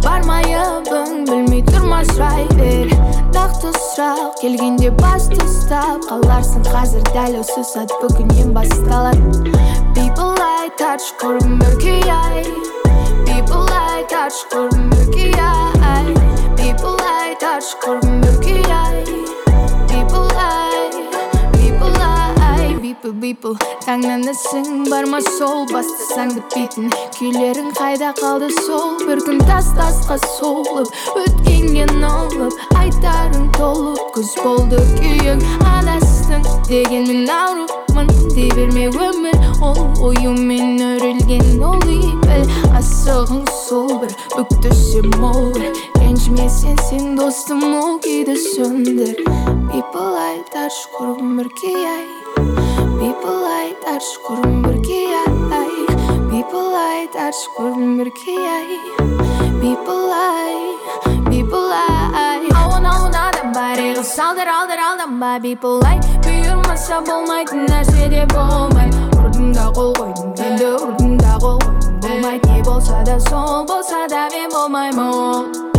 бармайыбың білмей тұрма сұрай бер. Нақты сұрақ келгенде басты ұстап қаларсың. Қазір дәл осы сәт бүгіннен басталады. People like touch көргім бір күй ай. People like touch көргім бір күй ай. People like touch көргім бір күй ай. People like People таңнан ісің бар ма сол басты саңды бейтін күйлерің қайда қалды сол бір күн тас-тасқа солып өткенге налып айтарың толып күз болды күйің адастың дегенмен аурумын дей берме өмір ол ойымен өрілген ол ибіл асығың сол бір бүктісі мол бір ренжімесең сен достым ол күйді сөндір. People like touch көргім бір күй ай. People like touch көргім бір күй ай. People like touch көргім бір күй ай. People like ауын адам иғы салдыр алданба. People like бұйырмаса болмайтын нәрсе де болмайды. Ұрдыңда қол қойдың енді ұрдыңда қол қойдың болмайды. Не болса да сол болса да мен болмаймын ол.